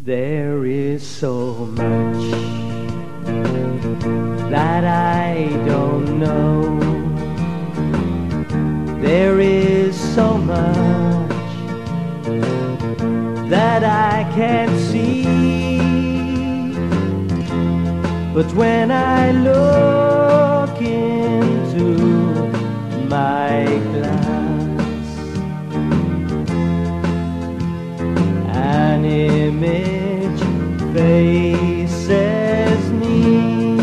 There is so much that I don't know. There is so much that I can't see. But when I look into my glass, an image faces me.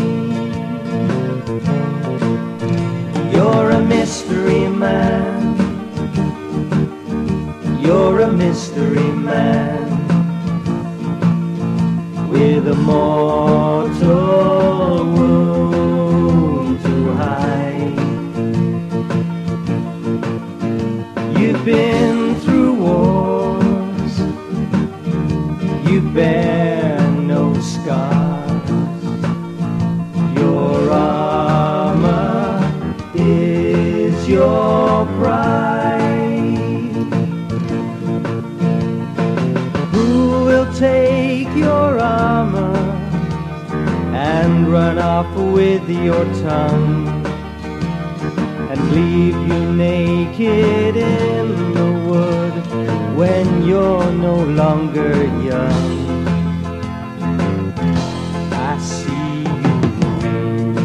You're a mystery man. You're a mystery man with a mortal wound to hide. You've been through wars, you bear no scars. Your armor is your pride. Who will take your armor and run off with your tongue and leave you naked in the wood when you're no longer young? I see you read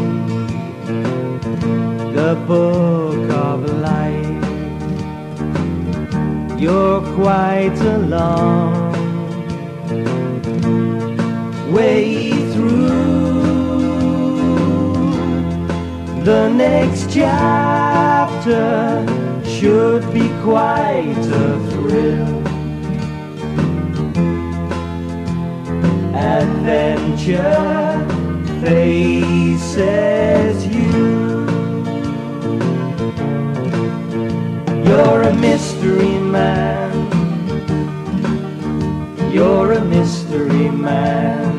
the book of life. You're quite a long way through. The next chapter should be quite a thrill. Adventure faces you. You're a mystery man. You're a mystery man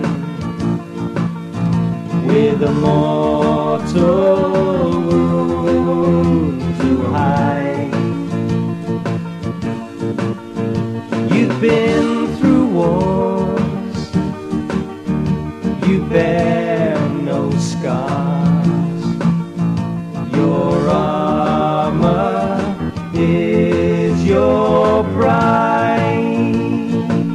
with a mortal wound to hide. You've been through wars, you bear no scars. Your armor is your pride.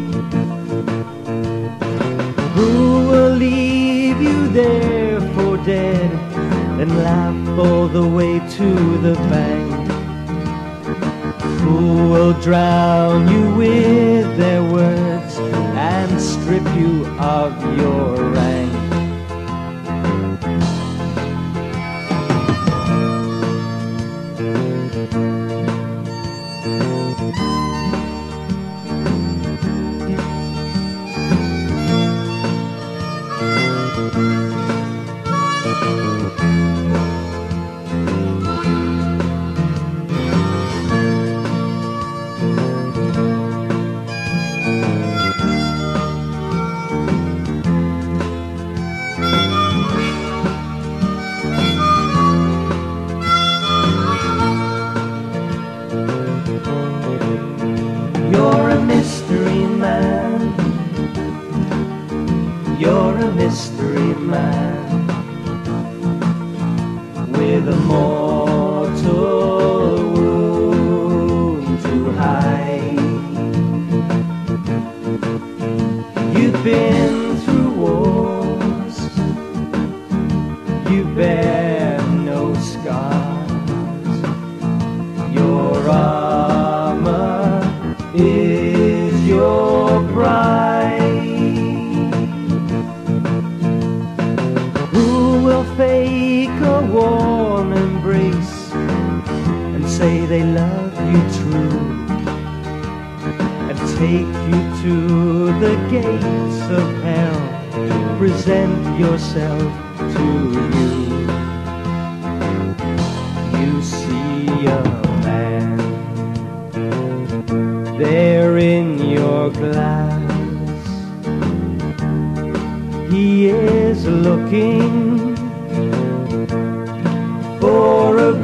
Who will leave you there for dead and laugh all the way to the bank? Who will drown you with their words and strip you of your rank? You're a mystery man. You're a mystery man with a mortal wound to hide. You've been through wars, you bear no scars. Your armor is your pride. Who will fake a warm embrace and say they love you true and take you to the gates of hell to present yourself to you? You see a man there in your glass. He is looking for a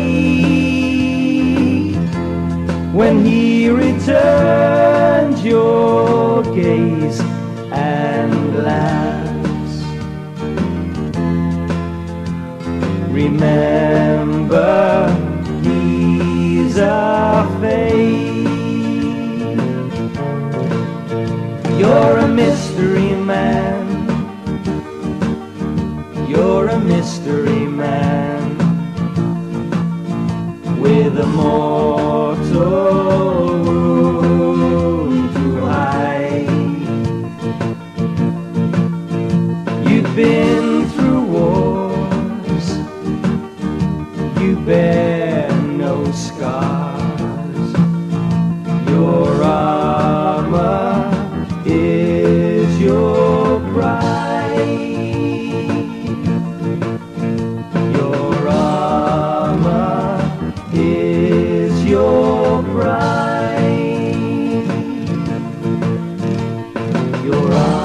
break. When he returns your gaze, and laughs. Remember, he's a fate. You're a mystery man. You're a mystery man with a mortal wound to hide. You've been through wars, you bear no scars. Your armor is your pride. Your armor is your pride. Your armor